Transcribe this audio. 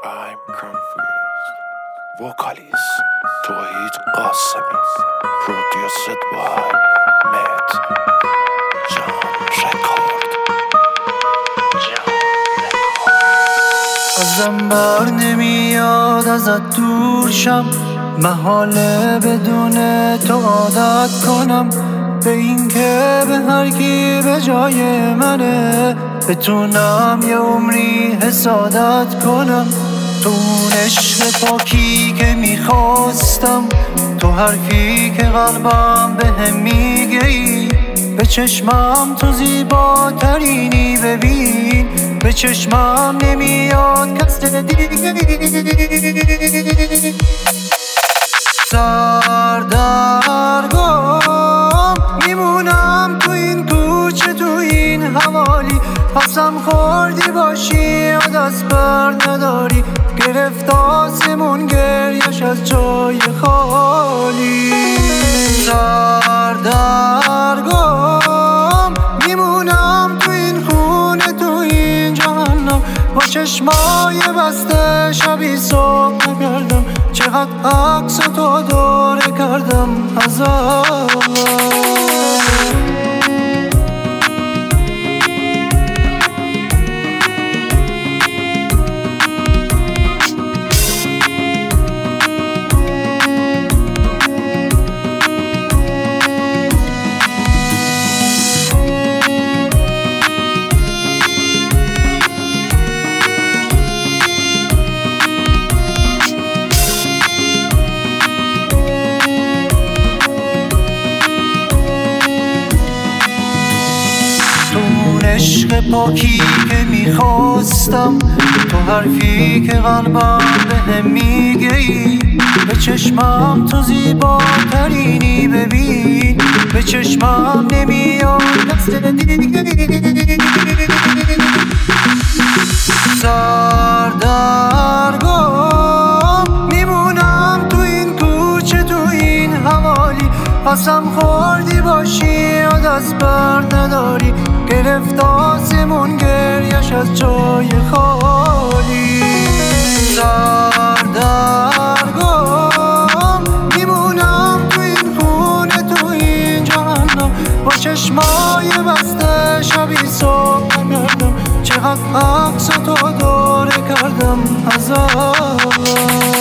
I'm confused. Vocalist توحید قاسمی. Produced by Matt John Record. ازم بر نمیاد ازت دور شم، محاله بدون تو عادت کنم به این که به هر کی به جای منه بتونم یه عمری حسادت کنم. تو اون عشق پاکی که میخواستم، تو حرفی که قلبم بهم میگه ای، به چشمم تو زیباترینی ببین، به چشمم نمیاد کس دیگه. سردرگم میمونم تو این کوچه، تو این حوالی، قسم خوردی باشی یا دست بر نداری، گرفت آسمون گریش از جای خالی. سردرگم میمونم تو این خونه، تو این جهنم، با چشمای بسته شبی صبح نکردم، چقدر عکس تو دوره کردم ازم. عشق پاکی که میخواستم، تو حرفی که قلبم بهم میگه ای، به چشمم تو زیباترینی ببین، به چشمم نمیاد دست دیگه. سردرگم میمونم تو این کوچه، تو این حوالی، قسم خوردی باشی یا دست بر نداری، گرفت آسمون گریش از جای خالی. سردرگم میمونم تو این خونه، تو این جهنم، با چشمای بسته شبی صبح نکردم، چقدر عکس تو دوره کردم ازم.